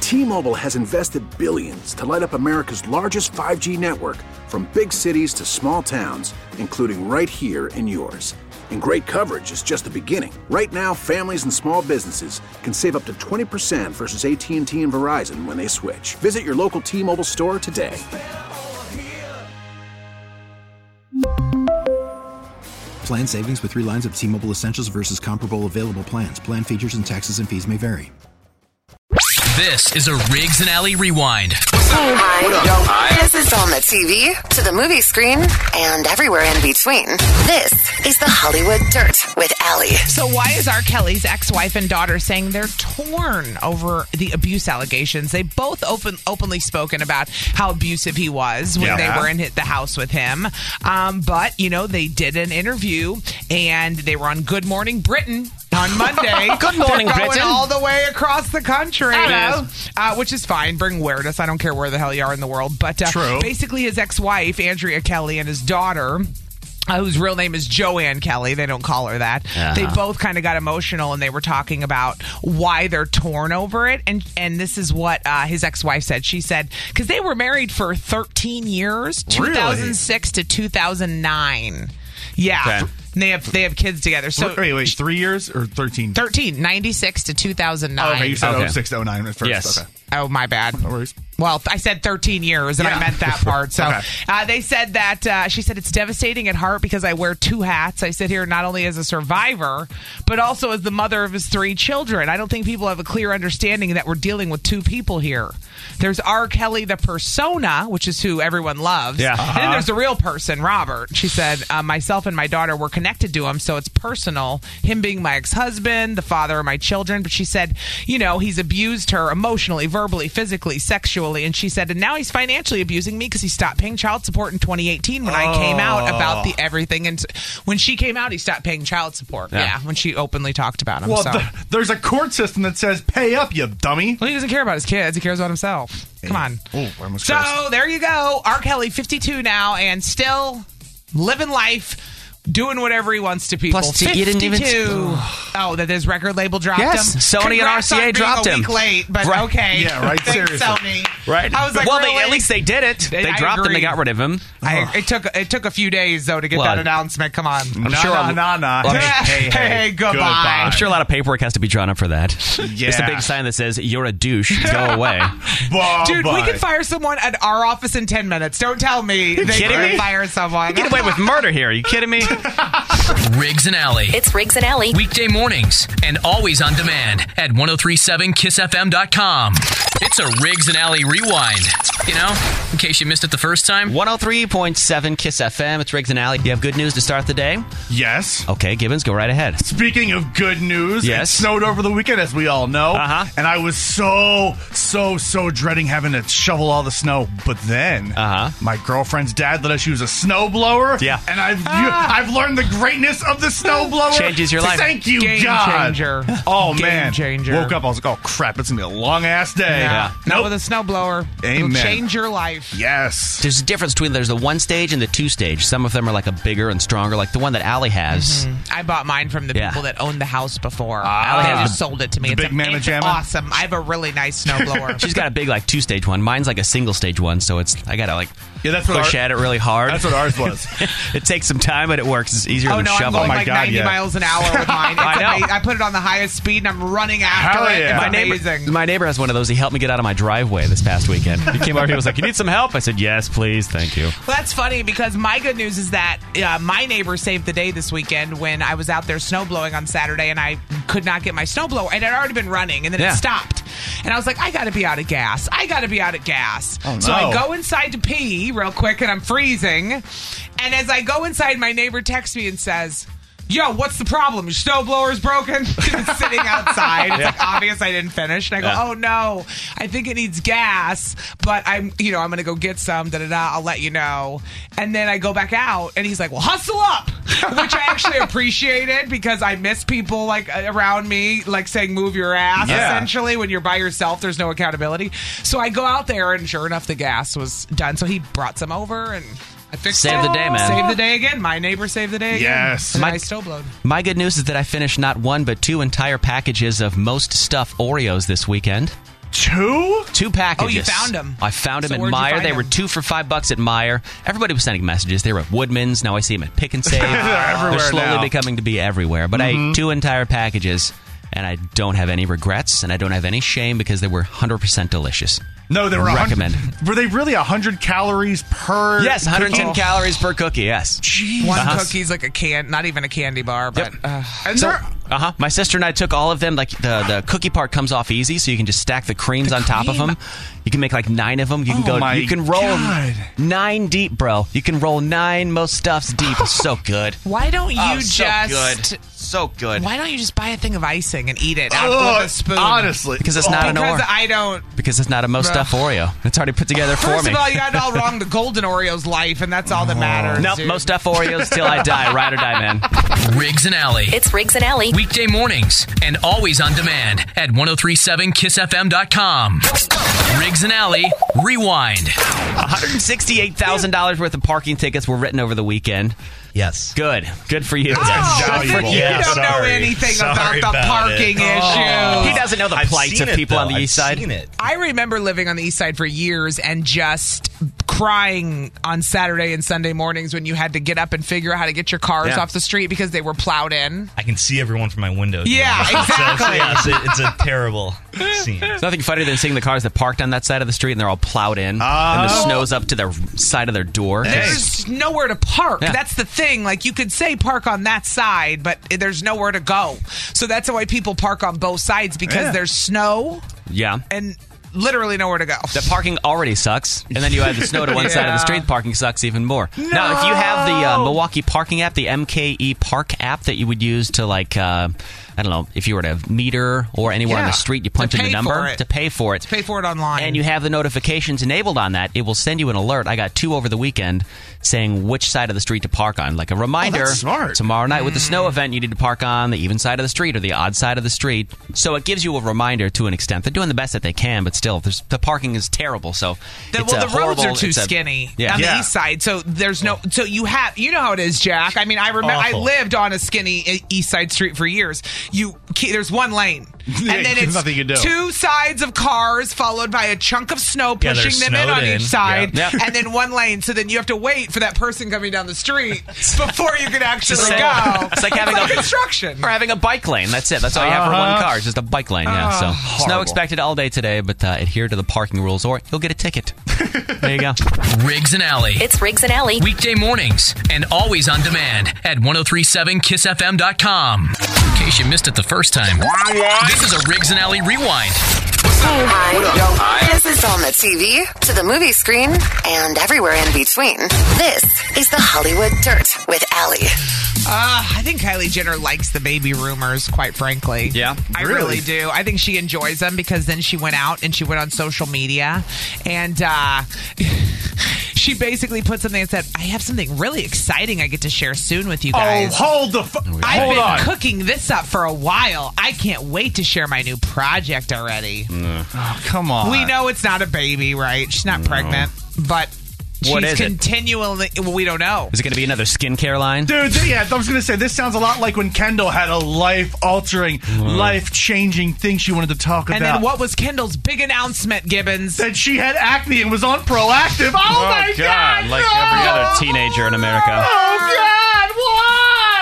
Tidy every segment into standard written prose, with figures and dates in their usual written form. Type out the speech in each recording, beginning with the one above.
T-Mobile has invested billions to light up America's largest 5G network, from big cities to small towns, including right here in yours. And great coverage is just the beginning. Right now, families and small businesses can save up to 20% versus AT&T and Verizon when they switch. Visit your local T-Mobile store today. Plan savings with 3 lines of T-Mobile Essentials versus comparable available plans. Plan features and taxes and fees may vary. This is a Riggs and Alley Rewind. Hi. This is on the TV, to the movie screen, and everywhere in between. This is the Hollywood Dirt with Alley. So why is R. Kelly's ex-wife and daughter saying they're torn over the abuse allegations? They both openly spoken about how abusive he was when they were in the house with him. But, they did an interview, and they were on Good Morning Britain on Monday. Good morning, They're going Britain. all the way across the country. Hello. Which is fine. Bring awareness. I don't care where the hell you are in the world. But basically his ex-wife, Andrea Kelly, and his daughter, whose real name is Joanne Kelly. They don't call her that. They both kind of got emotional, and they were talking about why they're torn over it. And this is what his ex-wife said. She said, because they were married for 13 years, 2006 to 2009. Yeah. Okay. And they have kids together. So wait, 3 years or 13? 13, 96 to 2009. Oh, okay, you said 06 to 09 at first. Yes. Okay. Oh, my bad. No worries. Well, I said 13 years, and I meant that part. So they said that, she said, it's devastating at heart because I wear 2 hats. I sit here not only as a survivor, but also as the mother of his 3 children. I don't think people have a clear understanding that we're dealing with 2 people here. There's R. Kelly, the persona, which is who everyone loves. Yeah. And then there's the real person, Robert. She said, myself and my daughter were connected to him, so it's personal. Him being my ex-husband, the father of my children. But she said, he's abused her emotionally, verbally, physically, sexually. And she said, and now he's financially abusing me because he stopped paying child support in 2018 when I came out about the everything. And when she came out, he stopped paying child support. Yeah, when she openly talked about him. Well, there's a court system that says pay up, you dummy. Well, he doesn't care about his kids. He cares about himself. Come on. Oh, I almost so cursed. there you go. R. Kelly, 52 now, and still living life. Doing whatever he wants to people. Plus, you didn't even... that his record label dropped him? Yes, Sony Congrats and RCA dropped him. A week late, but okay. Yeah, right, Thanks, seriously. Sony. Right. I was like, well, really? at least they did it. They dropped him. They got rid of him. It took a few days, though, to get that announcement. Come on. Hey, goodbye. I'm sure a lot of paperwork has to be drawn up for that. Yeah. Just a big sign that says, you're a douche. Go away. Dude, we can fire someone at our office in 10 minutes. Don't tell me they can fire someone. You get away with murder here. Are you kidding me? Riggs and Alley. It's Riggs and Alley. Weekday mornings and always on demand at 1037kissfm.com. It's a Riggs and Alley rewind. In case you missed it the first time. 103.7 Kiss FM. It's Riggs and Alley. You have good news to start the day? Yes. Okay, Gibbons, go right ahead. Speaking of good news, it snowed over the weekend, as we all know. And I was so dreading having to shovel all the snow. But then my girlfriend's dad let us use a snowblower. Yeah. And I've learned the greatness of the snowblower. Changes your life. Thank you, Game God. changer. Oh, Game man. changer. Woke up, I was like, oh, crap, it's going to be a long-ass day. Yeah. Not Nope. with a snowblower. Amen. It'll change your life. Yes. There's a difference between there's the 1 stage and the 2 stage. Some of them are like a bigger and stronger, like the one that Allie has. I bought mine from the people that owned the house before. Allie They has just sold it to me. the big mamma it's jamma? awesome. I have a really nice snowblower. She's got a big like 2 stage one. Mine's like a single stage one, so I gotta push at it really hard. That's what ours was. It takes some time, but it works. It's easier than I'm shoveling. going 90 miles an hour with mine. It's I know. amazing. I put it on the highest speed, and I'm running after it. yeah. It's amazing. My neighbor has one of those. He helped me get out of my driveway this past weekend. He came over here and was like, you need some help? I said, yes, please. Thank you. Well, that's funny because my good news is that my neighbor saved the day this weekend when I was out there snowblowing on Saturday and I could not get my snowblower. And it had already been running and then it stopped. And I was like, I got to be out of gas. Oh, no. So I go inside to pee real quick and I'm freezing. And as I go inside, my neighbor texts me and says, yo, what's the problem? Your snowblower's broken? It's sitting outside. It's like obvious I didn't finish. And I go, oh no, I think it needs gas, but I'm going to go get some, I'll let you know. And then I go back out and he's like, well, hustle up, which I actually appreciated because I miss people like around me, like saying, move your ass, essentially. When you're by yourself, there's no accountability. So I go out there and sure enough, the gas was done. So he brought some over and I fixed Save the day, man. Save the day again. My neighbor saved the day again. Yes. And I snowblowed. My good news is that I finished not 1 but 2 entire packages of Most Stuff Oreos this weekend. Two packages. Oh, you found them. I found them So at where'd you Meijer. find They were them? 2 for $5 at Meijer. Everybody was sending messages. They were at Woodman's. Now I see them at Pick and Save. everywhere They're slowly now. becoming to be everywhere. But I ate 2 entire packages, and I don't have any regrets, and I don't have any shame because they were 100% delicious. No, they were recommend. Were they really 100 calories per? Yes, 110 cookie? calories per cookie. Yes. Jeez. One cookie's like not even a candy bar, but And they're- My sister and I took all of them. Like the cookie part comes off easy, so you can just stack the creams on top of them. You can make like 9 of them. You can You can roll God. 9 deep, bro. You can roll 9 most stuffs deep. It's so good. why don't you so just? good. So good. Why don't you just buy a thing of icing and eat it out Ugh, with a spoon? honestly, Because it's not an because Oreo. I don't. Because it's not a most stuff Oreo. It's already put together for First me. of all, you got it all wrong. The golden Oreo's life, and that's all that matters. Nope, dude. most stuff Oreos till I die. Ride or die, man. Riggs and Alley. It's Riggs and Alley. Weekday mornings and always on demand at 1037kissfm.com. Riggs and Alley Rewind. $168,000 worth of parking tickets were written over the weekend. Yes. Good for you. Oh, valuable. you Yeah, don't know sorry. anything Sorry about the about parking it. issue. He doesn't know the I've plights seen of it, people on the though. east side. I've seen it. I remember living on the east side for years and just crying on Saturday and Sunday mornings when you had to get up and figure out how to get your cars off the street because they were plowed in. I can see everyone from my window. Yeah, exactly. It's a terrible scene. There's nothing funnier than seeing the cars that parked on that side of the street and they're all plowed in, and the snow's up to their side of their door. There's nowhere to park. Yeah. That's the thing. Like, you could say park on that side, but there's nowhere to go. So that's why people park on both sides, because there's snow Yeah. and literally nowhere to go. The parking already sucks, and then you add the snow to one side of the street, parking sucks even more. Now, if you have the Milwaukee parking app, the MKE Park app that you would use to, like, I don't know, if you were to meter or anywhere on the street, you punch in the number to pay for it. Pay for it online. And you have the notifications enabled on that, it will send you an alert. I got 2 over the weekend saying which side of the street to park on. Like a reminder, that's smart. Tomorrow night with the snow event, you need to park on the even side of the street or the odd side of the street. So it gives you a reminder to an extent. They're doing the best that they can, but still, the parking is terrible. So the roads are too skinny on the east side, so there's no. So you know how it is, Jack. I mean, I remember I lived on a skinny east side street for years. There's one lane, and then it's nothing you can do. 2 sides of cars followed by a chunk of snow pushing them in on each side, and then 1 lane. So then you have to wait for that person coming down the street before you can actually go. It's like having construction or having a bike lane. That's it. That's all you have for one car. It's just a bike lane. Yeah. So snow expected all day today, but adhere to the parking rules, or you'll get a ticket. There you go. Riggs and Alley. It's Riggs and Alley. Weekday mornings and always on demand at 1037kissfm.com. In case you missed it the first time, this is a Riggs and Alley Rewind. Hi. This is on the TV, to the movie screen, and everywhere in between. This is the Hollywood Dirt with Allie. I think Kylie Jenner likes the baby rumors, quite frankly. Yeah? I really do. I think she enjoys them because then she went out and she went on social media and she basically put something that said, I have something really exciting I get to share soon with you guys. Hold I've been on. cooking this up for a while. I can't wait to share my new project already. Oh, come on. We know it's not a baby, right? She's not pregnant, but What she's is it? continually. Well, we don't know. Is it going to be another skincare line? Dude, I was going to say, this sounds a lot like when Kendall had a life-altering, life-changing thing she wanted to talk about. And then what was Kendall's big announcement, Gibbons? That she had acne and was on Proactive. Oh, my God! Like no! every other teenager in America. Oh, God! Why?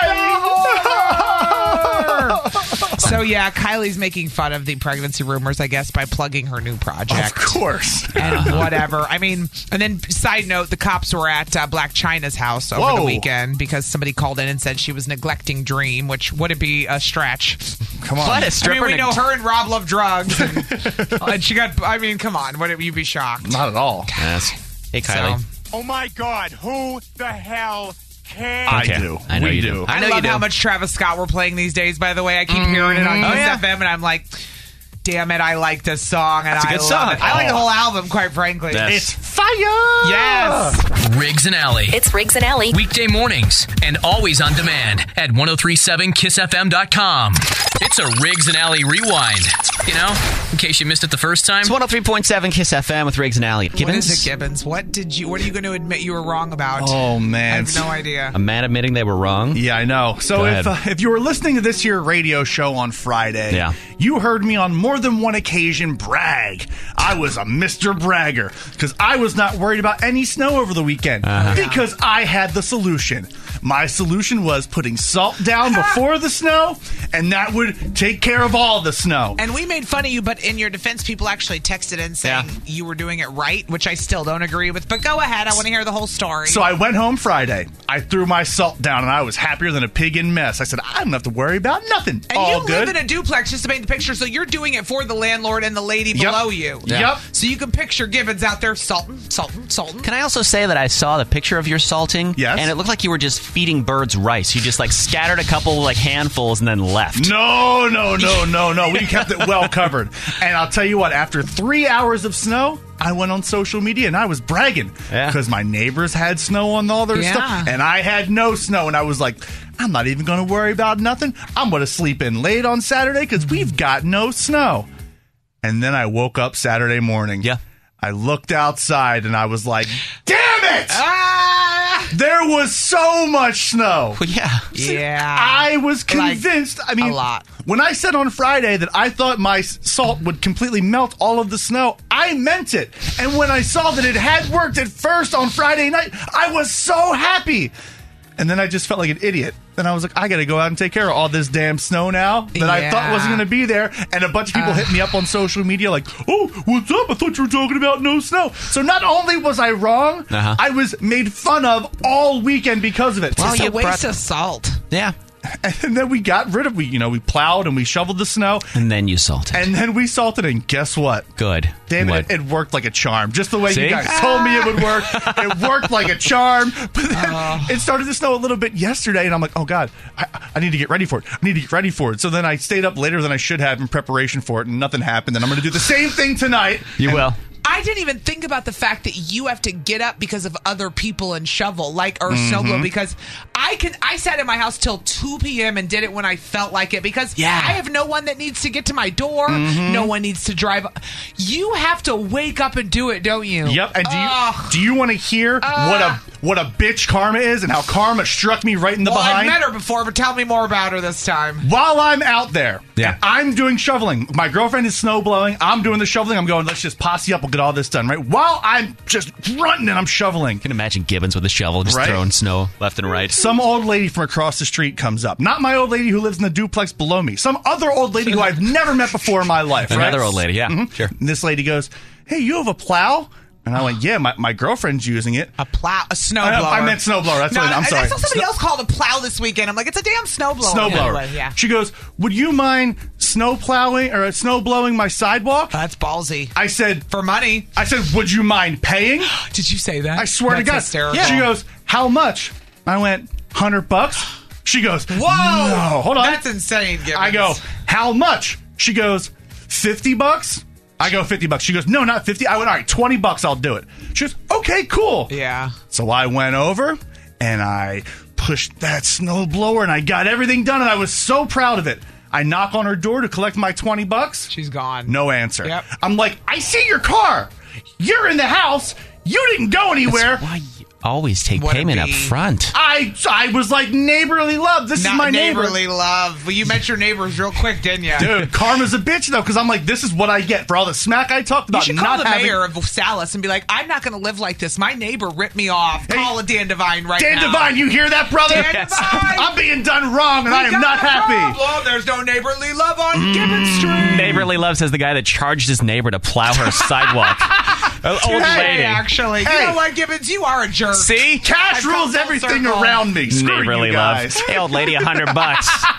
So, yeah, Kylie's making fun of the pregnancy rumors, I guess, by plugging her new project. Of course. And whatever. I mean, and then, side note, the cops were at Black China's house over the weekend because somebody called in and said she was neglecting Dream, which wouldn't be a stretch. Come on. What a stripper. I mean, we know her and Rob love drugs. And she got, I mean, come on. Wouldn't you be shocked? Not at all. Yes. Hey, Kylie. Oh my God, who the hell cares? I do. I know we you do. I know love you do. how much Travis Scott we're playing these days, by the way. I keep hearing it on Kiss FM, and I'm like, damn it, I like this song. And That's a I good love song. it. I like the whole album, quite frankly. Yes. It's fire! Yes! Riggs and Alley. It's Riggs and Alley. Weekday mornings and always on demand at 1037kissfm.com. It's a Riggs and Alley rewind. You know, in case you missed it the first time. It's 103.7 Kiss FM with Riggs and Alley. What is it, Gibbons? What are you going to admit you were wrong about? Oh, man. I have no idea. A man admitting they were wrong? Yeah, I know. So if you were listening to this here radio show on Friday, you heard me on more than one occasion brag. I was a Mr. Bragger because I was not worried about any snow over the weekend because I had the solution. My solution was putting salt down before the snow, and that would take care of all the snow. And we made fun of you, but in your defense, people actually texted in saying you were doing it right, which I still don't agree with. But go ahead. I want to hear the whole story. So I went home Friday. I threw my salt down, and I was happier than a pig in mess. I said, I don't have to worry about nothing. And all you good. live in a duplex, just to paint the picture, so you're doing it for the landlord and the lady below you. Yep. So you can picture Gibbons out there salting. Can I also say that I saw the picture of your salting? Yes. And it looked like you were just feeding birds rice. You just scattered a couple handfuls and then left. No. We kept it well covered. And I'll tell you what, after 3 hours of snow, I went on social media and I was bragging because my neighbors had snow on all their stuff and I had no snow. And I was like, I'm not even going to worry about nothing. I'm going to sleep in late on Saturday because we've got no snow. And then I woke up Saturday morning. Yeah. I looked outside and I was like, damn it! There was so much snow. Well, yeah. Yeah. I was convinced. I mean, a lot. When I said on Friday that I thought my salt would completely melt all of the snow, I meant it. And when I saw that it had worked at first on Friday night, I was so happy. And then I just felt like an idiot. Then I was like, I got to go out and take care of all this damn snow now that I thought wasn't going to be there. And a bunch of people hit me up on social media like, oh, what's up? I thought you were talking about no snow. So not only was I wrong, I was made fun of all weekend because of it. Well, it's a waste of salt. Yeah. And then we got rid of we plowed and we shoveled the snow. And then you salted. And then we salted, and guess what? Good. Damn it, it worked like a charm. Just the way you guys told me it would work. It worked like a charm. But then it started to snow a little bit yesterday, and I'm like, oh, God, I need to get ready for it. So then I stayed up later than I should have in preparation for it, and nothing happened. And I'm going to do the same thing tonight. You will. I didn't even think about the fact that you have to get up because of other people and shovel, or snowblow, because I sat in my house till 2 p.m. and did it when I felt like it because I have no one that needs to get to my door. No one needs to drive. You have to wake up and do it, don't you? Yep. And do you want to hear what a bitch Karma is and how Karma struck me right in the behind? I've met her before, but tell me more about her this time. While I'm out there, and I'm doing shoveling. My girlfriend is snow blowing. I'm doing the shoveling. I'm going, let's just posse up. We'll get all this done, right? While I'm just running and I'm shoveling. You can imagine Gibbons with a shovel just throwing snow left and right. Some old lady from across the street comes up. Not my old lady who lives in the duplex below me. Some other old lady who I've never met before in my life. Another old lady, sure. And this lady goes, hey, you have a plow? And I went, yeah, my girlfriend's using it. A plow? A snowblower. I meant snowblower. I'm sorry. I saw somebody else called a plow this weekend. I'm like, it's a damn snowblower. Snowblower. Yeah. She goes, would you mind snow blowing my sidewalk? That's ballsy. I said, for money. I said, would you mind paying? Did you say that? I swear to God. Hysterical. Yeah. She goes, how much? I went, $100. She goes, whoa, no, hold on. That's insane, Gibbons. I go, how much? She goes, $50? I go, $50. She goes, no, not 50. I went, all right, $20, I'll do it. She goes, okay, cool. Yeah. So I went over and I pushed that snow blower and I got everything done and I was so proud of it. I knock on her door to collect my $20. She's gone. No answer. Yep. I'm like, I see your car. You're in the house. You didn't go anywhere. That's why you always take payment up front. I was like, neighborly love. This is my neighbor. Neighborly love. Well, you met your neighbors real quick, didn't you? Dude, karma's a bitch, though, because I'm like, this is what I get for all the smack I talked about. You should call the mayor of Salis and be like, I'm not going to live like this. My neighbor ripped me off. Hey, call a Dan Devine now. Dan Devine, you hear that, brother? Dan Devine! I'm being done wrong, and I am not happy. Problem. There's no neighborly love on Gibbons Street. Neighborly love says the guy that charged his neighbor to plow her sidewalk. Old lady. Actually. You know what, Gibbons? You are a jerk. See? Cash rules everything around me. Screw Neighborly you guys. love. Hey, old lady, $100.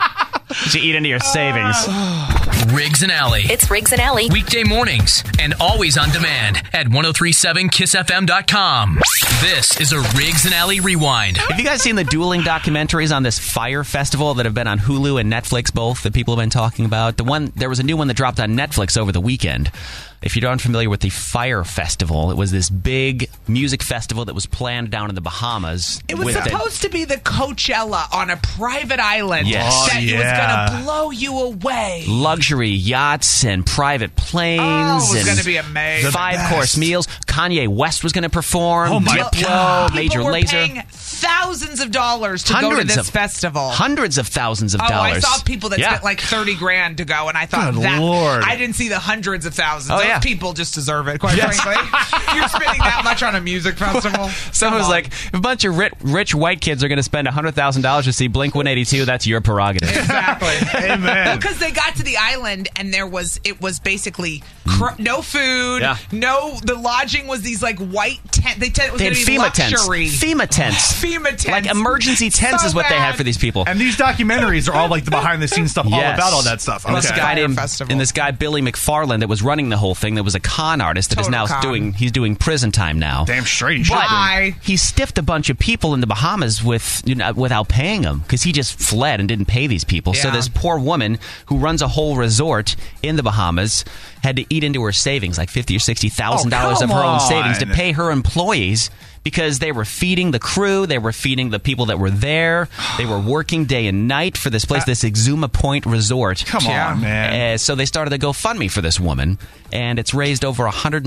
You eat into your savings. Riggs and Alley. It's Riggs and Alley. Weekday mornings and always on demand at 1037kissfm.com. This is a Riggs and Alley Rewind. Have you guys seen the dueling documentaries on this Fire Festival that have been on Hulu and Netflix, both that people have been talking about? There was a new one that dropped on Netflix over the weekend. If you aren't familiar with the Fire Festival, it was this big music festival that was planned down in the Bahamas. It was supposed to be the Coachella on a private island. Yes. That was going to blow you away. Luxury yachts and private planes. Oh, it was going to be amazing. 5-course meals. Kanye West was going to perform. Oh, my God. Major People were Lazer. paying thousands of dollars to go to this festival. Hundreds of thousands of dollars. I saw people that spent like $30,000 to go, and I thought Good Lord. I didn't see the hundreds of thousands. Oh, yeah. Those people just deserve it, quite frankly. You're spending that much on a music festival. Someone was like, if a bunch of rich white kids are going to spend $100,000 to see Blink-182, that's your prerogative. Exactly. Amen. Because they got to the island and it was basically no food, the lodging was these like white tent. They said it was going to be luxury. FEMA tents. Like emergency tents is what they have for these people. And these documentaries are all like the behind the scenes stuff, all about all that stuff. And this guy this guy Billy McFarland that was running the whole thing, that was a con artist that is now doing prison time now. Damn straight. But he stiffed a bunch of people in the Bahamas without paying them because he just fled and didn't pay these people. Yeah. So this poor woman who runs a whole resort in the Bahamas had to eat into her savings, like $50,000 or $60,000 of her own savings to pay her employees. Because they were feeding the crew, they were feeding the people that were there, they were working day and night for this place, this Exuma Point Resort. Come on, man. So they started a GoFundMe for this woman, and it's raised over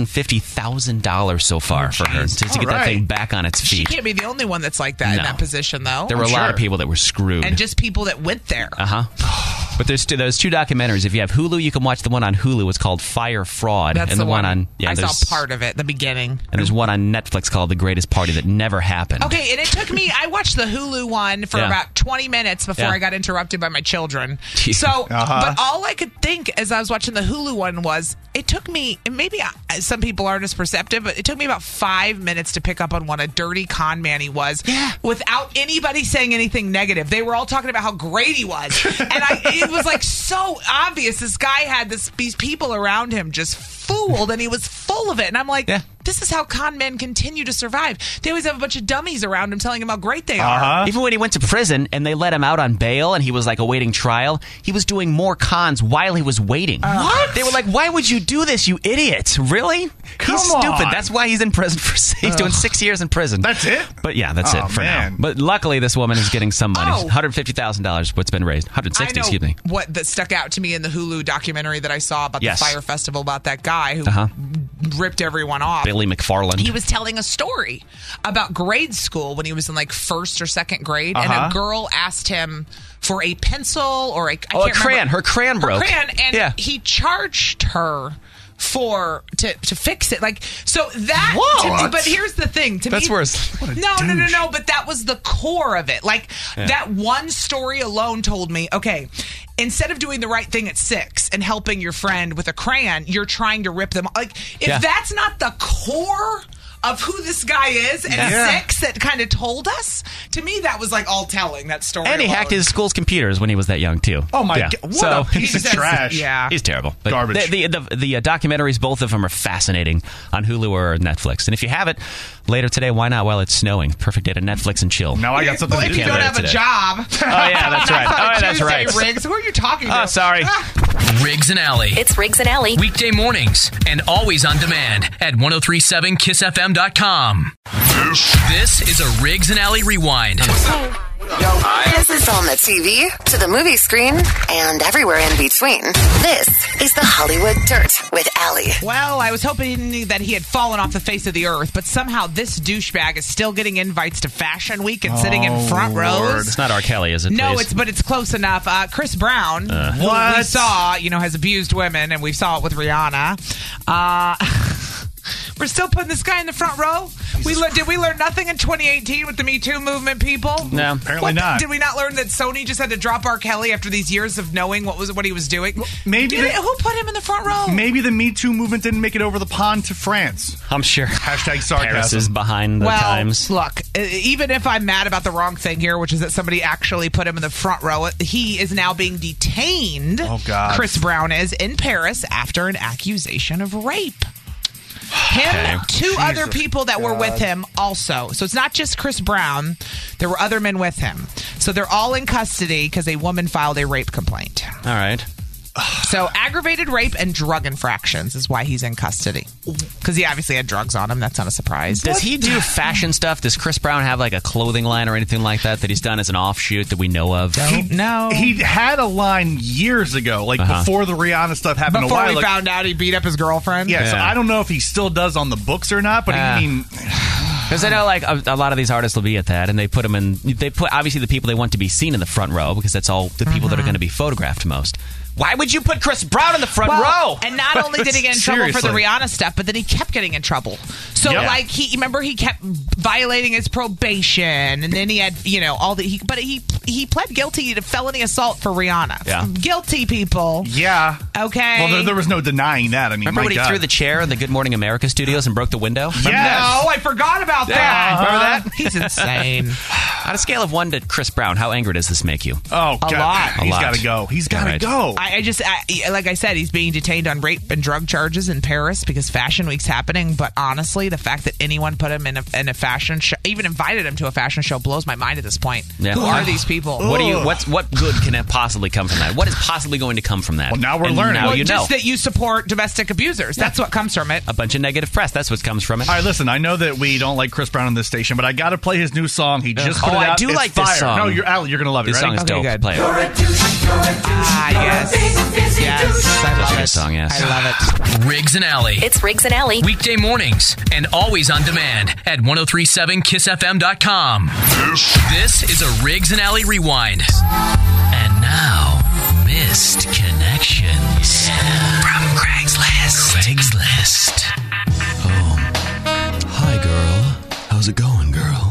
$150,000 so far for her to get that thing back on its feet. She can't be the only one that's like that in that position, though. There were a lot of people that were screwed. And just people that went there. But there's two documentaries. If you have Hulu, you can watch the one on Hulu. It's called Fire Fraud. That's and the one on I saw part of it, the beginning. And there's one on Netflix called The Greatest Party that never happened. Okay, and it took me, I watched the Hulu one for about 20 minutes before I got interrupted by my children. So, but all I could think as I was watching the Hulu one was, it took me, and maybe some people aren't as perceptive, but it took me about 5 minutes to pick up on what a dirty con man he was without anybody saying anything negative. They were all talking about how great he was. And it was like so obvious. This guy had these people around him just fooled, and he was full of it. And I'm like, this is how con men continue to survive. They always have a bunch of dummies around him telling him how great they are. Even when he went to prison and they let him out on bail and he was like awaiting trial, he was doing more cons while he was waiting. What? They were like, why would you do this, you idiot? Really? He's stupid. That's why he's in prison he's doing 6 years in prison. That's it? But yeah, that's it for now. But luckily this woman is getting some money. $150,000 what's been raised. $160,000, excuse me. What that stuck out to me in the Hulu documentary that I saw about the Fire Festival, about that guy who ripped everyone off. Billy McFarland. He was telling a story about grade school when he was in like first or second grade, and a girl asked him for a pencil or a crayon. Her crayon broke. And he charged her to fix it. Like, so that to me, but here's the thing, that's worse. No, but that was the core of it. Like that one story alone told me, okay, instead of doing the right thing at 6 and helping your friend with a crayon, you're trying to rip them. Like, if that's not the core of who this guy is at 6 that kind of told us, to me that was like all telling, that story. And he hacked his school's computers when he was that young too. Oh my God, what a piece of trash. Yeah, he's terrible. But garbage. The documentaries, both of them are fascinating on Hulu or Netflix. And if you have it later today, why not while it's snowing? Perfect day to Netflix and chill. Now I got something to do. If you don't have a job. Oh yeah, that's right. Oh, that's right. Riggs, who are you talking to? Oh, sorry. Riggs and Alley. It's Riggs and Alley. Weekday mornings and always on demand at 1037kissfm.com. This is a Riggs and Alley Rewind. This is on the TV, to the movie screen, and everywhere in between. This is the Hollywood Dirt with Allie. Well, I was hoping that he had fallen off the face of the earth, but somehow this douchebag is still getting invites to Fashion Week and sitting in front rows. It's not R. Kelly, is it? No, please? but it's close enough. Chris Brown, who we saw, has abused women, and we saw it with Rihanna. We're still putting this guy in the front row? Did we learn nothing in 2018 with the Me Too movement, people? No. Apparently not. Did we not learn that Sony just had to drop R. Kelly after these years of knowing what he was doing? Maybe who put him in the front row? Maybe the Me Too movement didn't make it over the pond to France. I'm sure. Hashtag sarcasm. Paris is behind the times. Look, even if I'm mad about the wrong thing here, which is that somebody actually put him in the front row, he is now being detained. Oh, God. Chris Brown is in Paris after an accusation of rape. Him, two other people that were with him also. So it's not just Chris Brown. There were other men with him. So they're all in custody because a woman filed a rape complaint. All right. So aggravated rape and drug infractions is why he's in custody. Because he obviously had drugs on him. That's not a surprise. Does he do fashion stuff? Does Chris Brown have like a clothing line or anything like that he's done as an offshoot that we know of? No. He had a line years ago, like before the Rihanna stuff happened. Before a while we found out he beat up his girlfriend? Yeah, so I don't know if he still does on the books or not, but I mean... Because I know, like, a lot of these artists will be at that, and they put them in... They put, obviously, the people they want to be seen in the front row, because that's all the people that are going to be photographed most. Why would you put Chris Brown in the front row? And not only did he get in trouble for the Rihanna stuff, but then he kept getting in trouble. So, like, he kept violating his probation, and then he had, all the... But he pled guilty to felony assault for Rihanna. Yeah. Guilty, people. Yeah. Okay. Well, there was no denying that. I mean, remember when he threw the chair in the Good Morning America studios and broke the window? Yeah. Oh, I forgot about that. Remember that? He's insane. On a scale of 1 to Chris Brown, how angry does this make you? Oh, God. A lot. He's got to go. He's got to go. Like I said, he's being detained on rape and drug charges in Paris because Fashion Week's happening. But honestly, the fact that anyone put him in a fashion show, even invited him to a fashion show, blows my mind at this point. Yeah. Who are these people? What good can it possibly come from that? What is possibly going to come from that? Well, now we're learning. Now Just that you support domestic abusers. That's what comes from it. A bunch of negative press. That's what comes from it. All right, listen, I know that we don't like Chris Brown on this station, but I got to play his new song. He just put it out. I do it's like fire. this song. No, Allie, you're going to love it. This Ready? song is dope. Good. Play it. Yes. I love it. Song, yes. I love it. Riggs and Alley. It's Riggs and Alley. Weekday mornings and always on demand at 1037kissfm.com. This is a Riggs and Alley Rewind. And now, Missed Connections from Craigslist. Hi, girl. How's it going, girl?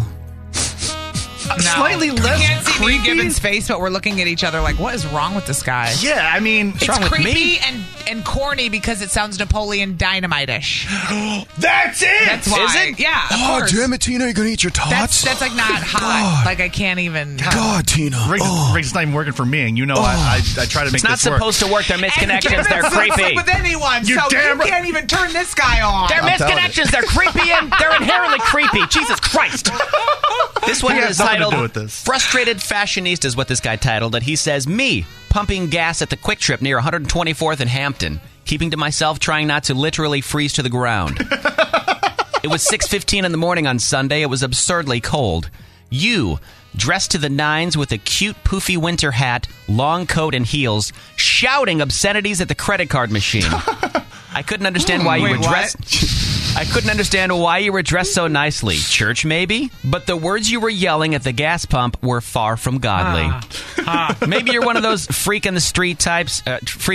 Slightly less We can't see me creepy. Gibbons' face, but we're looking at each other like, what is wrong with this guy? Yeah, I mean... It's creepy and corny because it sounds Napoleon Dynamite-ish. That's it! That's why. Is it? Yeah, of Oh, course. damn it, Tina. You gonna eat your tots? That's like not hot. God. Like I can't even... God, Tina. Riggs is not even working for me, and you know I try to make It's not this work. supposed to work. They're misconnections. They're Gibbons creepy. sleep with anyone, You're so damn you right. can't even turn this guy on. They're misconnections. They're creepy and they're inherently creepy. Jesus Christ. This one He has is nothing to titled do with this. Frustrated Fashionista is what this guy titled it. He says, me, pumping gas at the Quick Trip near 124th and Hampton, keeping to myself, trying not to literally freeze to the ground. It was 6:15 in the morning on Sunday. It was absurdly cold. You, dressed to the nines with a cute, poofy winter hat, long coat, and heels, shouting obscenities at the credit card machine. I couldn't understand why you were dressed... I couldn't understand why you were dressed so nicely. Church, maybe? But the words you were yelling at the gas pump were far from godly. Maybe you're one of those freak in the street types.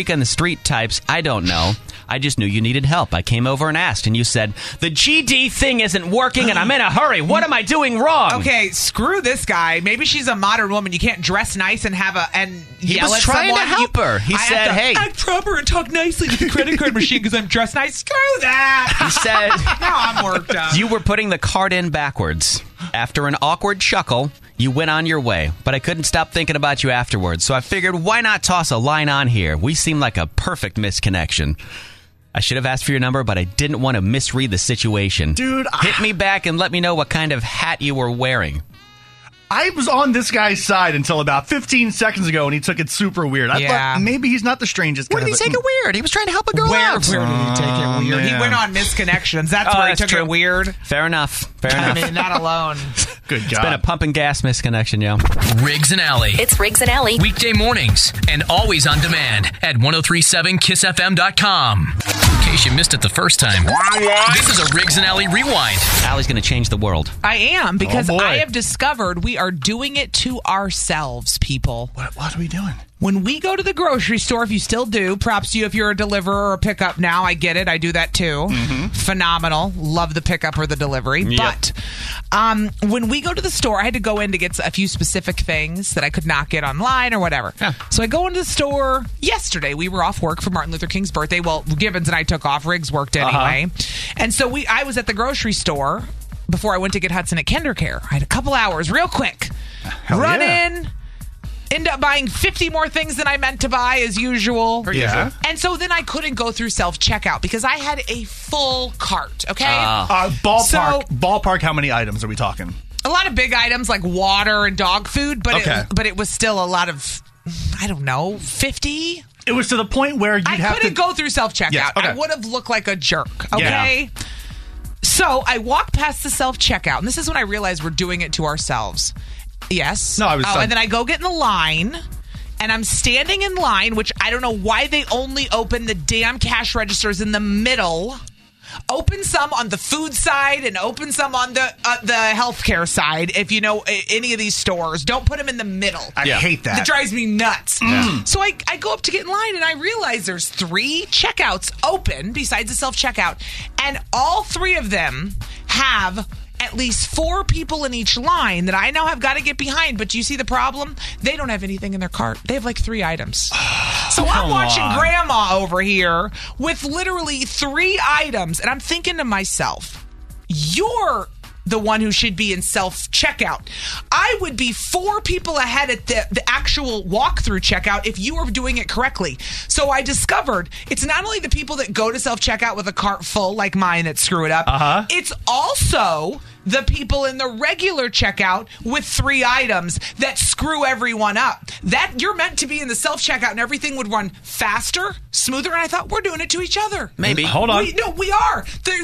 I don't know. I just knew you needed help. I came over and asked, and you said, the GD thing isn't working, and I'm in a hurry. What am I doing wrong? Okay, screw this guy. Maybe she's a modern woman. You can't dress nice and yell He was at trying someone. to help her. He said, hey. Act proper and talk nicely to the credit card machine because I'm dressed nice. Screw that. He said... Now I'm worked up. You were putting the card in backwards. After an awkward chuckle, you went on your way, but I couldn't stop thinking about you afterwards, so I figured, why not toss a line on here? We seem like a perfect misconnection. I should have asked for your number, but I didn't want to misread the situation. Dude, hit me back and let me know what kind of hat you were wearing. I was on this guy's side until about 15 seconds ago, and he took it super weird. I thought maybe he's not the strangest guy. Where did he take it weird? He was trying to help a girl out. Where did he take it weird? He man. went on misconnections. That's where he that's took true. it weird. Fair enough. I mean, not alone. Good God. It's been a pump and gas misconnection, yo. Riggs and Alley. It's Riggs and Alley. Weekday mornings and always on demand at 1037kissfm.com. In case you missed it the first time, this is a Riggs and Alley Rewind. Allie's going to change the world. I am, because Oh, boy. I have discovered we are doing it to ourselves, people. What are we doing? When we go to the grocery store, if you still do, props to you if you're a deliverer or a pickup now. I get it. I do that too. Phenomenal. Love the pickup or the delivery. Yep. But when we go to the store, I had to go in to get a few specific things that I could not get online or whatever. Yeah. So I go into the store yesterday. We were off work for Martin Luther King's birthday. Well, Gibbons and I took off. Riggs worked anyway. And so I was at the grocery store before I went to get Hudson at KinderCare. I had a couple hours real quick. Run in. End up buying 50 more things than I meant to buy as usual. Yeah. And so then I couldn't go through self-checkout because I had a full cart, okay? Ballpark, how many items are we talking? A lot of big items like water and dog food, but Okay. but it was still a lot of, I don't know, 50? It was to the point where I couldn't go through self-checkout. Yes, okay. I would have looked like a jerk, okay? So I walked past the self-checkout, and this is when I realized we're doing it to ourselves. Yes. No, I was. And then I go get in the line, and I'm standing in line, which I don't know why they only open the damn cash registers in the middle. Open some on the food side and open some on the healthcare side. If you know any of these stores, don't put them in the middle. I hate that. It drives me nuts. So I go up to get in line, and I realize there's 3 checkouts open besides the self-checkout, and all 3 of them have at least 4 people in each line that I now have got to get behind. But do you see the problem? They don't have anything in their cart. They have like 3 items. So I'm watching Grandma over here with literally 3 items. And I'm thinking to myself, you're the one who should be in self-checkout. I would be 4 people ahead at the actual walkthrough checkout if you were doing it correctly. So I discovered it's not only the people that go to self-checkout with a cart full like mine that screw it up. It's also the people in the regular checkout with 3 items that screw everyone up. That you're meant to be in the self-checkout and everything would run faster, smoother, and I thought we're doing it to each other. Maybe. Hold on. We are.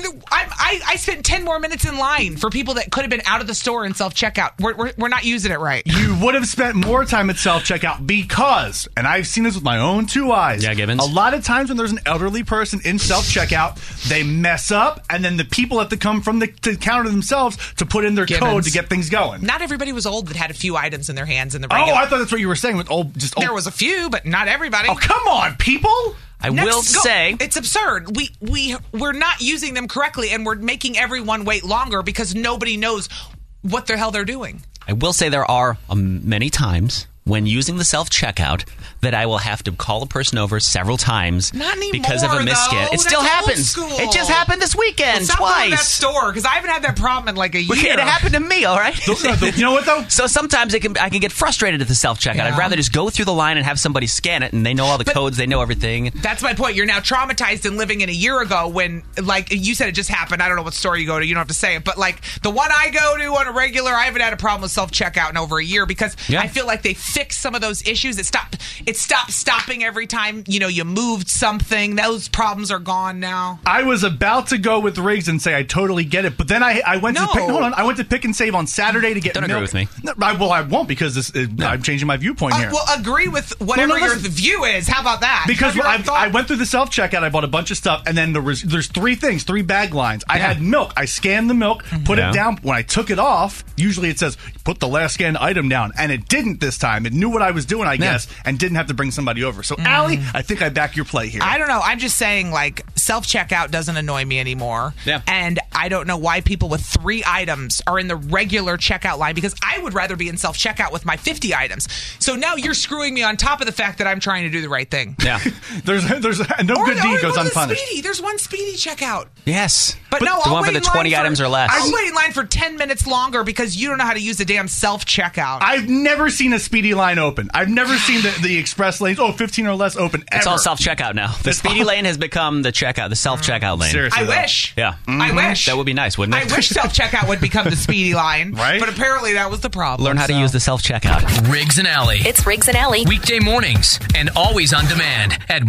I spent 10 more minutes in line for people that could have been out of the store in self-checkout. We're not using it right. You would have spent more time at self-checkout because, and I've seen this with my own 2 eyes. Yeah, Gibbons. A lot of times when there's an elderly person in self-checkout, they mess up, and then the people have to come from the counter themselves to put in their code to get things going. Not everybody was old that had a few items in their hands in the Oh, regular. I thought that's what you were saying with old. There was a few, but not everybody. Oh, come on, people! I will say it's absurd. We're not using them correctly, and we're making everyone wait longer because nobody knows what the hell they're doing. I will say there are many times when using the self-checkout that I will have to call a person over several times Not anymore, because of a misscan. though. It still That's old happens. school. It just happened this weekend Stop going to that twice. store because I haven't had that problem in like a year. It happened to me, all right? You know what, though? So sometimes I can get frustrated at the self-checkout. Yeah. I'd rather just go through the line and have somebody scan it, and they know all the codes, they know everything. That's my point. You're now traumatized and living in a year ago when, like, you said it just happened. I don't know what store you go to. You don't have to say it. But, like, the one I go to on a regular, I haven't had a problem with self-checkout in over a year because I feel like they fixed some of those issues. It stopped stopping every time, you moved something. Those problems are gone now. I was about to go with Riggs and say I totally get it, but then I went to pick, hold on. I went to Pick and Save on Saturday to get Don't milk. agree with me. No, I won't because I'm changing my viewpoint here. Well, agree with whatever your view is. How about that? Because I went through the self-checkout, I bought a bunch of stuff, and then there's 3 things, 3 bag lines. I had milk. I scanned the milk, put it down. When I took it off, usually it says, put the last scanned item down, and it didn't this time. It knew what I was doing, I guess, and didn't have to bring somebody over. So, Allie, I think I back your play here. I don't know. I'm just saying, like, self-checkout doesn't annoy me anymore. Yeah. And I don't know why people with 3 items are in the regular checkout line because I would rather be in self-checkout with my 50 items. So now you're screwing me on top of the fact that I'm trying to do the right thing. Yeah. There's no good deed goes unpunished. Speedy. There's one Speedy checkout. Yes. But no, the I'll one for wait the in 20 line items or less. I'll wait in line for 10 minutes longer because you don't know how to use the damn self-checkout. I've never seen a Speedy line open. I've never seen the express lanes, 15 or less open ever. It's all self-checkout now. The Speedy lane has become the self-checkout lane. Seriously, I wish. Yeah. I wish. That would be nice, wouldn't it? I wish self-checkout would become the Speedy line. Right? But apparently that was the problem. Learn how to use the self-checkout. Riggs and Alley. It's Riggs and Alley. Weekday mornings and always on demand at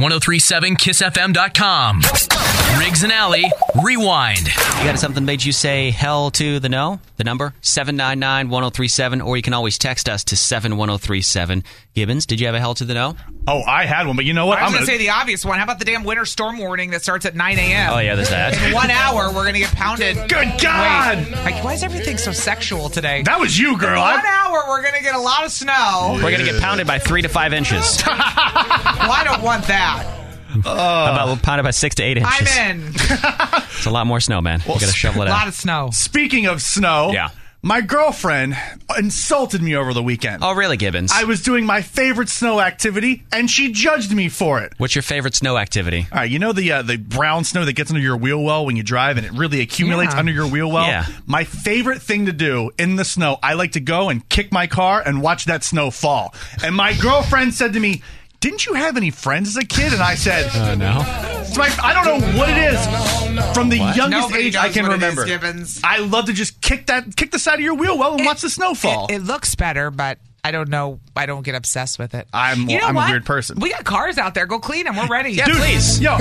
1037kissfm.com. Riggs and Alley Rewind. You got something made you say hell to the no? The number 799-1037, or you can always text us to 71037. Gibbons, did you have a hell to the no? Oh, I had one, but you know what? I was going to say the obvious one. How about the damn winter storm warning that starts at 9 a.m.? Oh, yeah, there's that. In 1 hour, we're going to get pounded. Good God! Wait, why is everything so sexual today? That was you, girl. In 1 hour, we're going to get a lot of snow. We're going to get pounded by 3 to 5 inches. Well, I don't want that. About pounded by 6 to 8 inches. I'm in. It's a lot more snow, man. You got to shovel it out. A lot of snow. Speaking of snow, Yeah. my girlfriend insulted me over the weekend. Oh, really, Gibbons? I was doing my favorite snow activity, and she judged me for it. What's your favorite snow activity? All right, you know the brown snow that gets under your wheel well when you drive, and it really accumulates under your wheel well? Yeah. My favorite thing to do in the snow, I like to go and kick my car and watch that snow fall. And my girlfriend said to me, didn't you have any friends as a kid? And I said, no. I don't know what it is. From the youngest Nobody age I knows can what it remember. is, Gibbons. I love to just kick the side of your wheel well and watch the snow fall. It looks better, but I don't know. I don't get obsessed with it. I'm a weird person. We got cars out there. Go clean them. We're ready. Yeah, dude, please. Yo,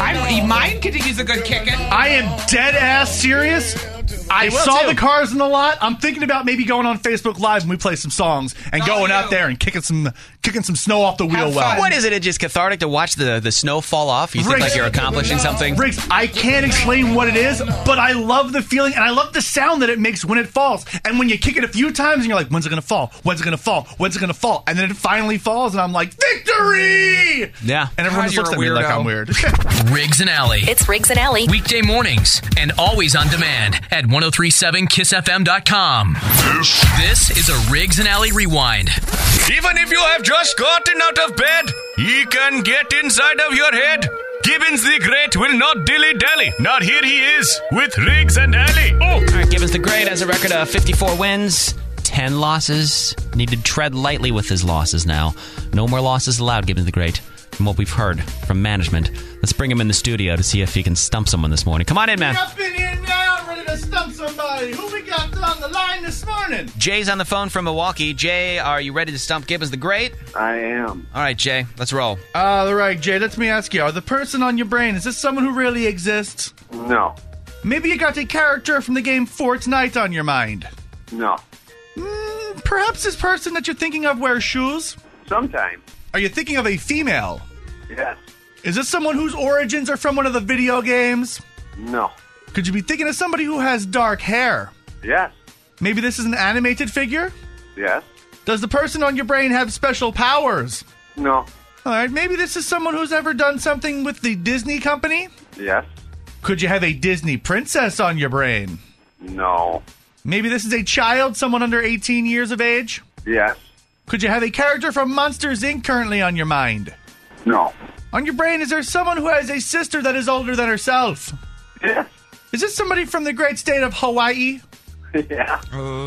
mine could use a good kicking. I am dead ass serious. I saw the cars in the lot. I'm thinking about maybe going on Facebook Live and we play some songs and going out there and kicking some snow off the wheel well. What is it? It's just cathartic to watch the snow fall off? You think like you're accomplishing something? Riggs, I can't explain what it is, but I love the feeling and I love the sound that it makes when it falls. And when you kick it a few times and you're like, when's it going to fall? When's it going to fall? When's it going to fall? And then it finally falls and I'm like, victory! Yeah. And everyone just looks at me like I'm weird. Riggs and Alley. It's Riggs and Alley. Weekday mornings and always on demand at 1037kissfm.com. This is a Riggs and Alley Rewind. Even if you have just gotten out of bed, he can get inside of your head. Gibbons the Great will not dilly-dally. Not here he is with Riggs and Alley. All right, Gibbons the Great has a record of 54 wins, 10 losses. Need to tread lightly with his losses now. No more losses allowed, Gibbons the Great, from what we've heard from management. Let's bring him in the studio to see if he can stump someone this morning. Come on in, man. Up in here now, ready to stump somebody. Who we got on the line this morning? Jay's on the phone from Milwaukee. Jay, are you ready to stump Gibbons the Great? I am. All right, Jay, let's roll. All right, Jay, let me ask you, are the person on your brain, is this someone who really exists? No. Maybe you got a character from the game Fortnite on your mind? No. Perhaps this person that you're thinking of wears shoes? Sometimes. Are you thinking of a female? Yes. Is this someone whose origins are from one of the video games? No. Could you be thinking of somebody who has dark hair? Yes. Maybe this is an animated figure? Yes. Does the person on your brain have special powers? No. All right, maybe this is someone who's ever done something with the Disney company? Yes. Could you have a Disney princess on your brain? No. Maybe this is a child, someone under 18 years of age? Yes. Could you have a character from Monsters, Inc. currently on your mind? No. On your brain, is there someone who has a sister that is older than herself? Yes. Is this somebody from the great state of Hawaii? Yeah.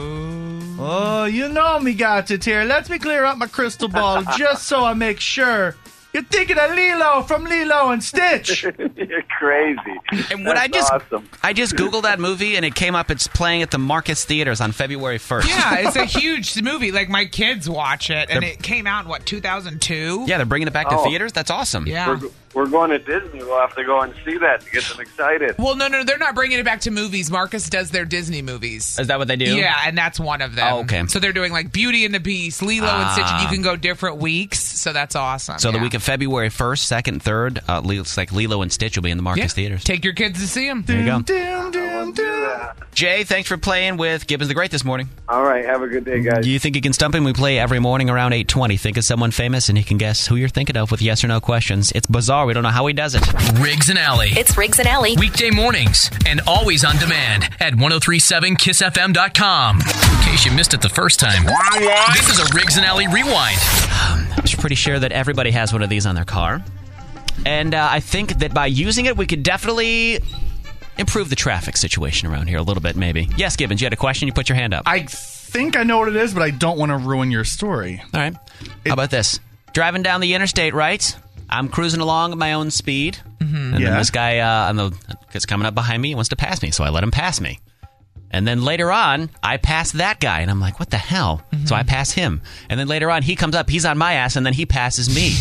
Oh, you know me got it here. Let me clear up my crystal ball just so I make sure. You're thinking of Lilo from Lilo and Stitch. You're crazy. And what That's awesome. I just Googled that movie and it came up. It's playing at the Marcus Theaters on February 1st. Yeah, it's a huge movie. Like, my kids watch it, and it came out in, 2002? Yeah, they're bringing it back to theaters. That's awesome. Yeah. We're going to Disney. We'll have to go and see that to get them excited. Well, no, they're not bringing it back to movies. Marcus does their Disney movies. Is that what they do? Yeah, and that's one of them. Oh, okay. So they're doing, like, Beauty and the Beast, Lilo and Stitch, and you can go different weeks, so that's awesome. So the week of February 1st, 2nd, 3rd, looks like Lilo and Stitch will be in the Marcus Theaters. Take your kids to see them. There you go. Do that. Jay, thanks for playing with Gibbons the Great this morning. All right. Have a good day, guys. Do you think you can stump him? We play every morning around 8:20. Think of someone famous, and he can guess who you're thinking of with yes or no questions. It's bizarre. We don't know how he does it. Riggs and Alley. It's Riggs and Alley. Weekday mornings and always on demand at 1037kissfm.com. In case you missed it the first time, this is a Riggs and Alley Rewind. I'm pretty sure that everybody has one of these on their car. And I think that by using it, we could definitely improve the traffic situation around here a little bit, maybe. Yes, Gibbons, you had a question? You put your hand up. I think I know what it is, but I don't want to ruin your story. All right. How about this? Driving down the interstate, right? I'm cruising along at my own speed. And then this guy is coming up behind me. He wants to pass me, so I let him pass me. And then later on, I pass that guy, and I'm like, what the hell? So I pass him. And then later on, he comes up, he's on my ass, and then he passes me.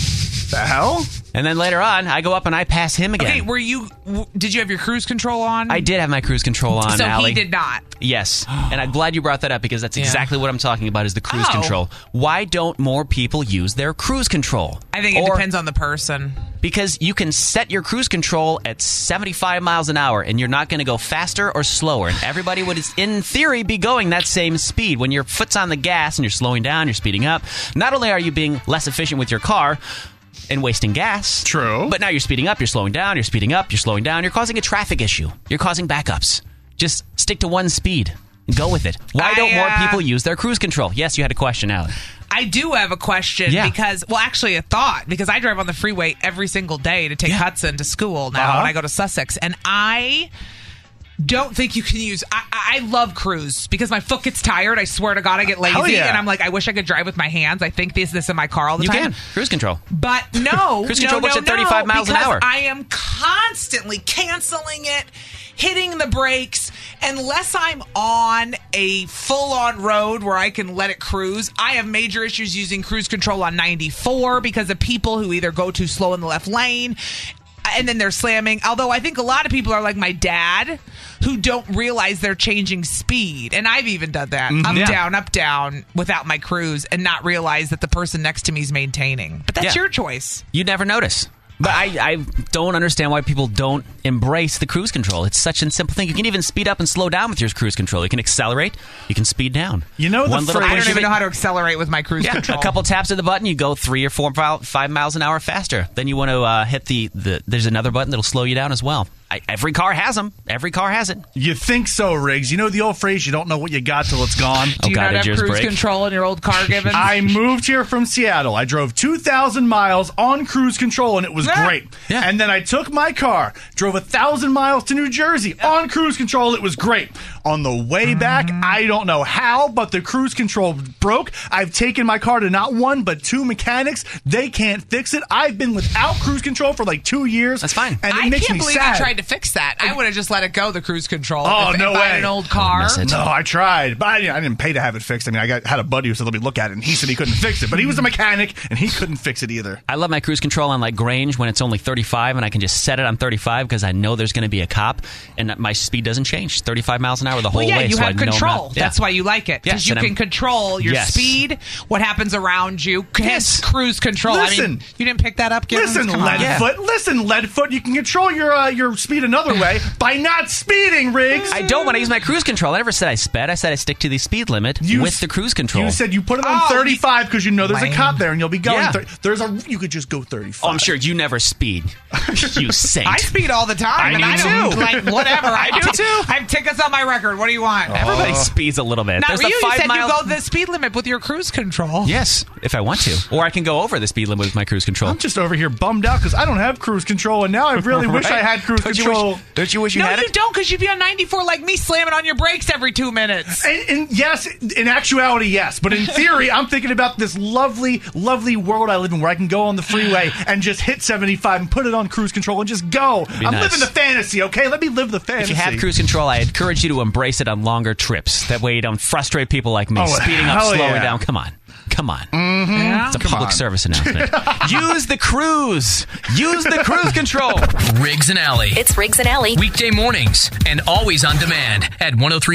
The hell? And then later on, I go up and I pass him again. Okay, did you have your cruise control on? I did have my cruise control on, So Allie. he did not. Yes. And I'm glad you brought that up because that's exactly what I'm talking about is the cruise control. Why don't more people use their cruise control? I think it depends on the person. Because you can set your cruise control at 75 miles an hour and you're not going to go faster or slower. And everybody would, in theory, be going that same speed. When your foot's on the gas and you're slowing down, you're speeding up, not only are you being less efficient with your car and wasting gas. True. But now you're speeding up, you're slowing down, you're speeding up, you're slowing down. You're causing a traffic issue. You're causing backups. Just stick to one speed and go with it. Why don't more people use their cruise control? Yes, you had a question, Allie. I do have a question because, well, actually a thought, because I drive on the freeway every single day to take Hudson to school now when I go to Sussex. And I don't think you can use... I love cruise because my foot gets tired. I swear to God, I get lazy. And I'm like, I wish I could drive with my hands. I think this in my car all the time. You can. Cruise control. But no. Cruise control works at 35 miles an hour. I am constantly canceling it, hitting the brakes. Unless I'm on a full-on road where I can let it cruise, I have major issues using cruise control on 94 because of people who either go too slow in the left lane and then they're slamming. Although I think a lot of people are like my dad who don't realize they're changing speed. And I've even done that. Up, down without my cruise and not realize that the person next to me is maintaining. But that's your choice. You'd never notice. But I don't understand why people don't embrace the cruise control. It's such a simple thing. You can even speed up and slow down with your cruise control. You can accelerate. You can speed down. You know, I don't even know how to accelerate with my cruise control. A couple taps of the button, you go 3 or 4 5 miles an hour faster. Then you want to hit the there's another button that'll slow you down as well. Every car has them. Every car has it. You think so, Riggs. You know the old phrase, you don't know what you got till it's gone? Do you not have cruise control in your old car, Gibbons? I moved here from Seattle. I drove 2,000 miles on cruise control, and it was great. Yeah. And then I took my car, drove 1,000 miles to New Jersey on cruise control. It was great. On the way back, I don't know how, but the cruise control broke. I've taken my car to not one, but 2 mechanics. They can't fix it. I've been without cruise control for like 2 years. That's fine. And it makes me sad. I can't believe you tried to fix that. I would have just let it go, the cruise control. Oh, no way. I had an old car. No, I tried. But I didn't pay to have it fixed. I mean, had a buddy who said, let me look at it, and he said he couldn't fix it. But he was a mechanic, and he couldn't fix it either. I love my cruise control on like Grange when it's only 35, and I can just set it on 35 because I know there's going to be a cop, and my speed doesn't change. 35 miles an hour the whole way. You so have control. That's why you like it. Because you can control your speed, what happens around you. Hence cruise control. Listen. I mean, you didn't pick that up, Gibbons? Listen, Leadfoot. Listen, Leadfoot. You can control your speed another way by not speeding, Riggs. I don't want to use my cruise control. I never said I sped. I said I stick to the speed limit with the cruise control. You said you put it on 35 because you know there's a cop there and you'll be going. You could just go 35. Oh, I'm sure you never speed. You saint. I speed all the time. I do too. Like, whatever. I do too. I have tickets on my record. What do you want? Everybody speeds a little bit. Not There's you. You said you mile... go the speed limit with your cruise control. Yes, if I want to. Or I can go over the speed limit with my cruise control. I'm just over here bummed out because I don't have cruise control, and now I really wish I had cruise control. Don't you wish you had it? No, you don't, because you'd be on 94 like me, slamming on your brakes every 2 minutes. And yes, in actuality, yes. But in theory, I'm thinking about this lovely, lovely world I live in where I can go on the freeway and just hit 75 and put it on cruise control and just go. I'm living the fantasy, okay? Let me live the fantasy. If you have cruise control, I encourage you to embrace it on longer trips. That way you don't frustrate people like me. Speeding up, slowing down. Come on. Mm-hmm. Yeah. It's a public service announcement. Use the cruise. Use the cruise control. Riggs and Alley. It's Riggs and Alley. Weekday mornings and always on demand at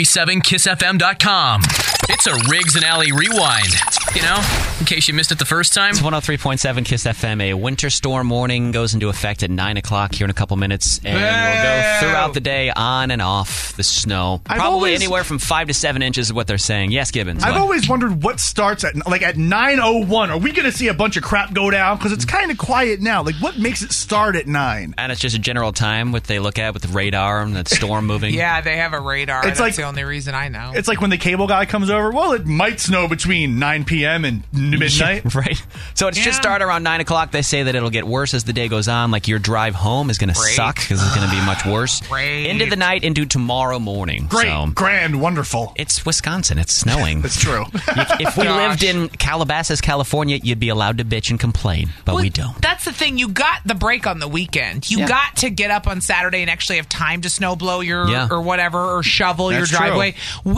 1037kissfm.com. It's a Riggs and Alley rewind. You know, in case you missed it the first time. It's 103.7 Kiss FM. A winter storm warning goes into effect at 9 o'clock here in a couple minutes. And we'll go throughout the day on and off the snow. Probably anywhere from 5 to 7 inches is what they're saying. Yes, Gibbons. I've always wondered what starts at 9:01. Are we going to see a bunch of crap go down? Because it's kind of quiet now. Like, what makes it start at 9? And it's just a general time what they look at with the radar and the storm moving. Yeah, they have a radar. It's That's the only reason I know. It's like when the cable guy comes over. Well, it might snow between 9 p.m. and midnight. Right. So it's just start around 9 o'clock. They say that it'll get worse as the day goes on. Like your drive home is going to suck because it's going to be much worse. Into the night, into tomorrow. tomorrow morning. Great, So grand, wonderful. it's Wisconsin. It's snowing. It's true. If we lived in Calabasas, California, you'd be allowed to bitch and complain, but we don't. That's the thing. You got the break on the weekend. You got to get up on Saturday and actually have time to snow blow your or whatever, or shovel your driveway.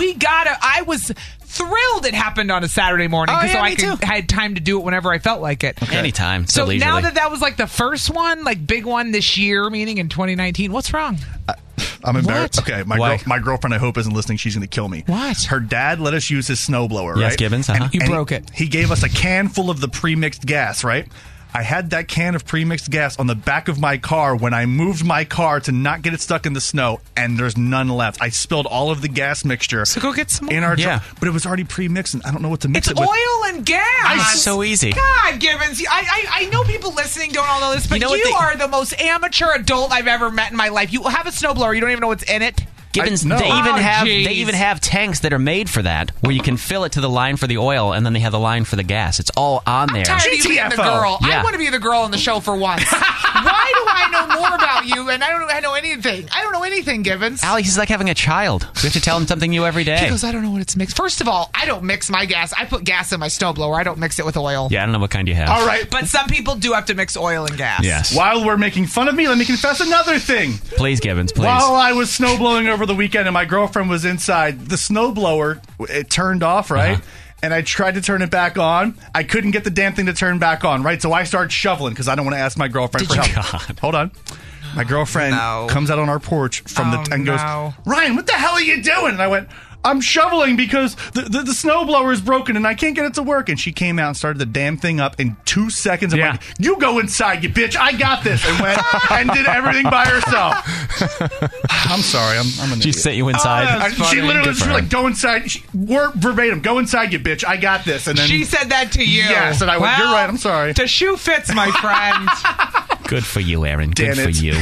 I was thrilled it happened on a Saturday morning because I had time to do it whenever I felt like it. Okay. Anytime. So now that was like the first one, like big one this year, meaning in 2019, what's wrong? I'm embarrassed. What? Okay, my girlfriend, I hope, isn't listening. She's going to kill me. What? Her dad let us use his snowblower, right? Yes, Gibbons. You broke it. He gave us a can full of the pre-mixed gas, right? I had that can of pre-mixed gas on the back of my car when I moved my car to not get it stuck in the snow, and there's none left. I spilled all of the gas mixture. So go get some more. In our but it was already pre-mixed, and I don't know what to mix it with. It's oil and gas. It's so easy. God, Gibbons. I know people listening don't all know this, but you are the most amateur adult I've ever met in my life. You have a snowblower. You don't even know what's in it. Gibbons, they even have tanks that are made for that, where you can fill it to the line for the oil, and then they have the line for the gas. It's all on there. I'm tired of you being the girl. Yeah. I want to be the girl on the show for once. Why do I know more about you and I don't know anything? I don't know anything, Gibbons. Alex is like having a child. We have to tell him something new every day. He goes, I don't know what it's mixed. First of all, I don't mix my gas. I put gas in my snowblower. I don't mix it with oil. Yeah, I don't know what kind you have. All right. But some people do have to mix oil and gas. Yes. While we're making fun of me, let me confess another thing. Please, Gibbons, please. While I was snowblowing over the weekend and my girlfriend was inside, the snowblower, it turned off, right? And I tried to turn it back on. I couldn't get the damn thing to turn back on, right? So I started shoveling because I don't want to ask my girlfriend for help. God. Hold on. My girlfriend comes out on our porch from and goes, Ryan, what the hell are you doing? And I went, I'm shoveling because the snowblower is broken and I can't get it to work. And she came out and started the damn thing up in 2 seconds. I'm like, you go inside, you bitch. I got this. And went and did everything by herself. I'm sorry. I'm an idiot. She sent you inside? She literally was like, go inside. Word verbatim, go inside, you bitch. I got this. And then she said that to you. Yes. And I went, you're right. I'm sorry. The shoe fits, my friend. Good for you, Aaron. Good for you.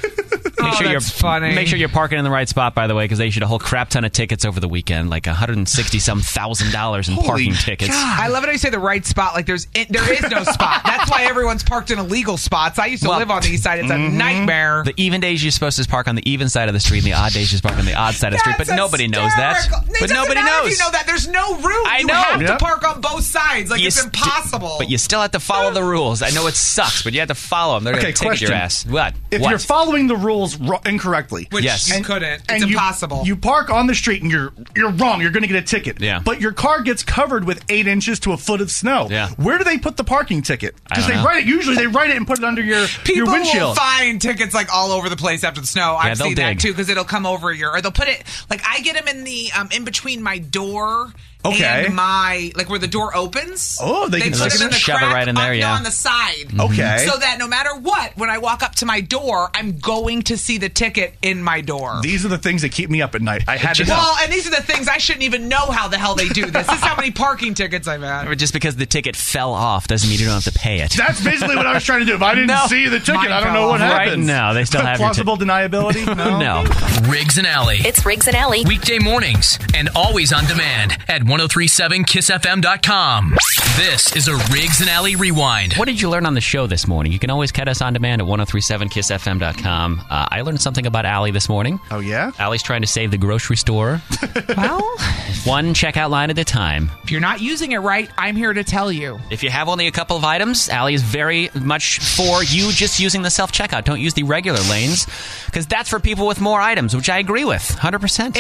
Funny. Make sure you're parking in the right spot, by the way, because they issued a whole crap ton of tickets over the weekend, like $160,000 in parking tickets. God. I love it how you say the right spot. Like there is no spot. That's why everyone's parked in illegal spots. I used to live on the east side. It's a nightmare. The even days you're supposed to park on the even side of the street, and the odd days you're supposed to park on the odd side of the street. But nobody knows that. But nobody knows. If you know that there's no room. I know. You have to park on both sides. Like it's impossible. But you still have to follow the rules. I know it sucks, but you have to follow them. They're going to ticket your ass. What? If you're following the rules incorrectly, which you couldn't, it's impossible. You park on the street and you're wrong. You're going to get a ticket. Yeah. But your car gets covered with 8 inches to a foot of snow. Yeah. Where do they put the parking ticket? Because they write it. Usually they write it and put it under your windshield. People will find tickets like all over the place after the snow. I've seen that too because it'll come over or they'll put it like I get them in the in between my door. Okay. And my where the door opens. Oh, they can put it in the shove it right in there. On the side. Okay. So that no matter what, when I walk up to my door, I'm going to see the ticket in my door. These are the things that keep me up at night. I had to know. Well, and these are the things I shouldn't even know how the hell they do this. This is how many parking tickets I've had. Just because the ticket fell off doesn't mean you don't have to pay it. That's basically what I was trying to do. If I didn't see the ticket, I don't know what happens. No, they still have plausible deniability. No. Riggs and Alley. It's Riggs and Alley. Weekday mornings and always on demand at 1037kissfm.com. This is a Riggs and Alley Rewind. What did you learn on the show this morning? You can always catch us on demand at 1037kissfm.com. I learned something about Allie this morning. Oh, yeah? Allie's trying to save the grocery store. Well, one checkout line at a time. If you're not using it right, I'm here to tell you. If you have only a couple of items, Allie is very much for you just using the self-checkout. Don't use the regular lanes, because that's for people with more items, which I agree with, 100%.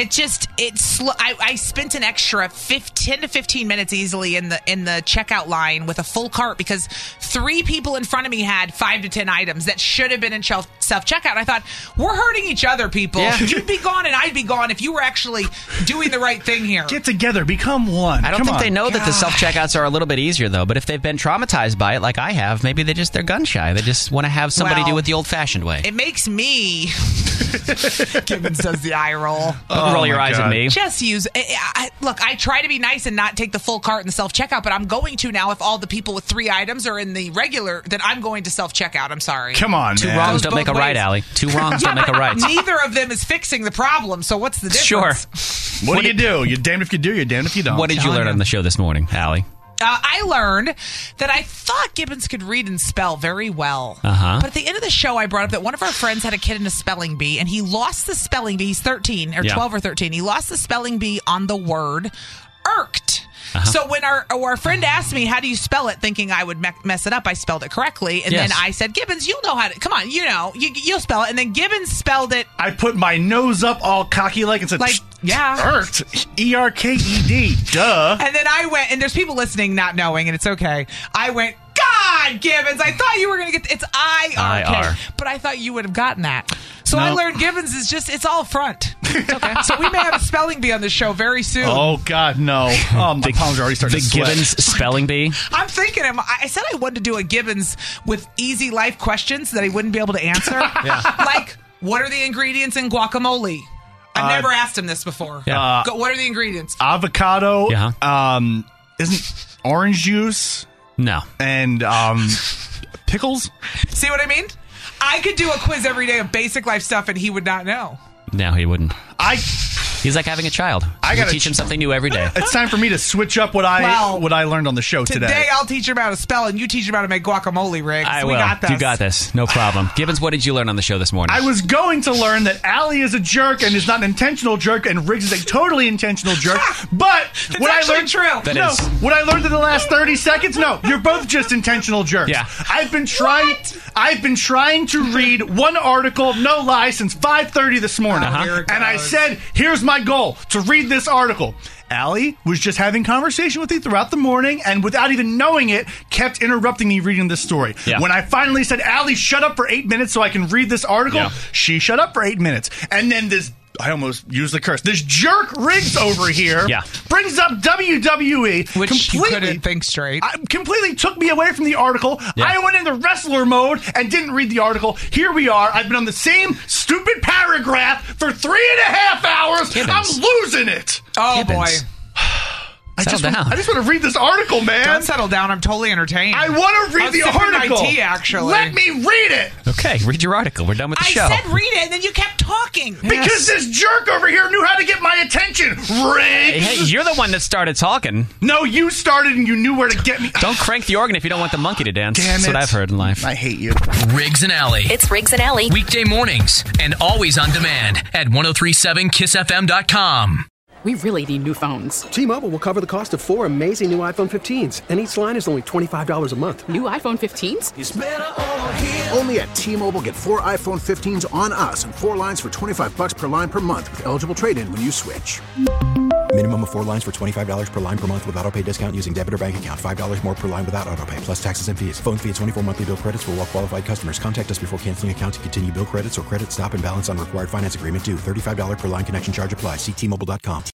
I spent an extra 10 to 15 minutes easily in the checkout line with a full cart because 3 people in front of me had 5 to 10 items that should have been in self-checkout. I thought, we're hurting each other, people. Yeah. You'd be gone and I'd be gone if you were actually doing the right thing here. Get together. Become one. I don't think they know that the self-checkouts are a little bit easier, though. But if they've been traumatized by it, like I have, maybe they're gun-shy. They just want to have somebody do it the old-fashioned way. It makes me... Gibbons does the eye roll. Roll your eyes at me. Just use... Look, I try to be nice and not take the full cart in the self-checkout, but I'm going to now. If all the people with 3 items are in the regular, then I'm going to self-checkout. I'm sorry. Come on, Two wrongs don't make a right, Allie. 2 wrongs don't make a right. Neither of them is fixing the problem, so what's the difference? Sure. What do you do? You're damned if you do, you're damned if you don't. What did you learn on the show this morning, Allie? I learned that I thought Gibbons could read and spell very well. But at the end of the show, I brought up that one of our friends had a kid in a spelling bee, and he lost the spelling bee. He's 13 or 12 or 13. He lost the spelling bee on the word irked. So when our friend asked me, how do you spell it, thinking I would mess it up, I spelled it correctly. And then I said, Gibbons, you'll know how to. Come on, you'll spell it. And then Gibbons spelled it. I put my nose up all cocky and said, irked. E-R-K-E-D. Duh. And then I went, and there's people listening not knowing, and it's okay. I went, God, Gibbons, I thought you were going to get, it's I-R-K. But I thought you would have gotten that. So I learned Gibbons is it's all front. It's okay. So we may have a spelling bee on the show very soon. Oh, God, no. My palms are already starting to sweat. The Gibbons spelling bee? I'm thinking, I said I wanted to do a Gibbons with easy life questions that he wouldn't be able to answer. Like, what are the ingredients in guacamole? I've never asked him this before. What are the ingredients? Avocado. Isn't orange juice? No. And pickles? See what I mean? I could do a quiz every day of basic life stuff and he would not know. No, he wouldn't. He's like having a child. I got to teach him something new every day. It's time for me to switch up what I learned on the show today. Today I'll teach him how to spell and you teach him how to make guacamole, Riggs. I will. Got this. You got this. No problem. Gibbons, what did you learn on the show this morning? I was going to learn that Allie is a jerk and is not an intentional jerk, and Riggs is a totally intentional jerk. But what I learned what I learned in the last 30 seconds, you're both just intentional jerks. Yeah. I've been trying to read one article, no lie, since 5:30 this morning. And I said, here's my goal, to read this article. Allie was just having conversation with me throughout the morning, and without even knowing it, kept interrupting me reading this story. When I finally said, Allie, shut up for 8 minutes so I can read this article, she shut up for 8 minutes. And then I almost used the curse. This jerk Riggs over here brings up WWE. Which you couldn't think straight. Completely took me away from the article. I went into wrestler mode and didn't read the article. Here we are. I've been on the same stupid paragraph for 3.5 hours. Gibbons. I'm losing it. Oh, Gibbons. boy. I just want to read this article, man. Don't settle down. I'm totally entertained. I want to read the article. My tea, actually. Let me read it. Okay, read your article. We're done with the show. I said read it, and then you kept talking. Because this jerk over here knew how to get my attention. Riggs. Hey, you're the one that started talking. No, you started and you knew where to get me. Don't crank the organ if you don't want the monkey to dance. Damn That's it. what I've heard in life. I hate you. Riggs and Alley. It's Riggs and Alley. Weekday mornings and always on demand at 1037kissfm.com. We really need new phones. T-Mobile will cover the cost of 4 amazing new iPhone 15s, and each line is only $25 a month. New iPhone 15s? It's better over here. Only at T-Mobile, get 4 iPhone 15s on us and 4 lines for $25 per line per month with eligible trade-in when you switch. Minimum of 4 lines for $25 per line per month with autopay discount using debit or bank account. $5 more per line without autopay, plus taxes and fees. Phone fee at 24 monthly bill credits for well-qualified customers. Contact us before canceling account to continue bill credits or credit stop and balance on required finance agreement due. $35 per line connection charge applies. See T-Mobile.com.